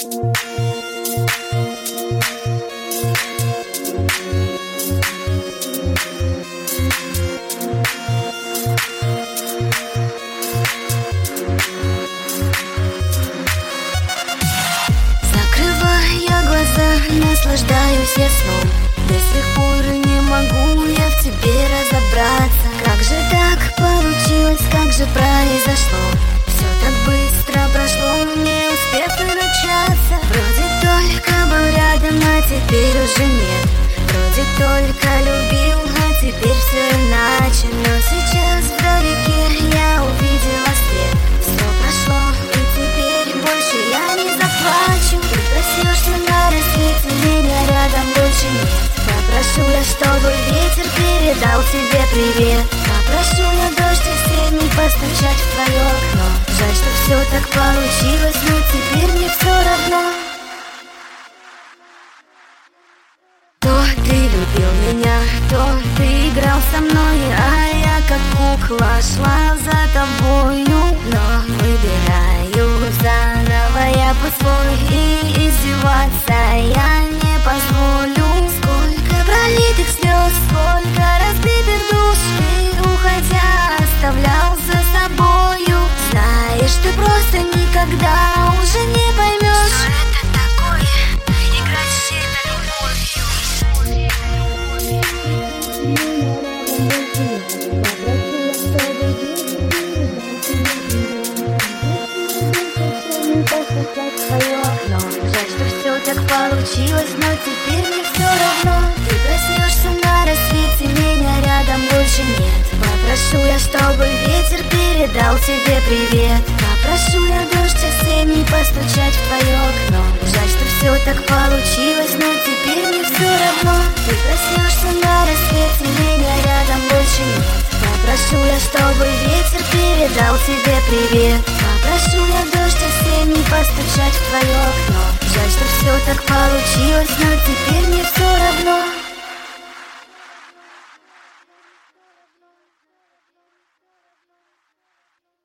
Наслаждаюсь я сном, до сих пор не могу я в тебе разобраться. Как же так получилось, как же произошло? Все так быстро прошло, не успев и начаться. Вроде только был рядом, а теперь уже нет. Вроде только любил, а теперь все иначе. Но сейчас вдалеке я увидела свет. Все прошло, и теперь больше я не заплачу. Ты проснешься на рассвете, меня рядом больше нет. Попрошу я, чтобы ветер передал тебе привет. Попрошу я дождь осенний постучать в твое окно. Жаль, что все так получилось, но теперь мне все равно. То ты любил меня, то ты играл со мной, а я как кукла шла за тобою. Но выбираю заново я путь свой, и издеваться я не позволю. Сколько пролитых слез, сколько разбитых душ, ты, уходя, оставлял за собою. Знаешь, ты просто никогда уже не поймешь, что это такое играть с чьей-то любовью. Жаль, что все так получилось, но теперь мне все равно. Ты проснешься на рассвете, меня рядом больше нет. Попрошу я, чтобы ветер передал тебе привет. Попрошу я дождь осенний постучать в твое окно. Жаль, что все так получилось, но теперь мне все равно. Ты проснешься на рассвете, меня рядом больше нет. Попрошу я, чтобы ветер передал тебе привет. Попрошу я дождь осенний постучать в твое окно. Жаль, что все так получилось, но теперь мне все равно.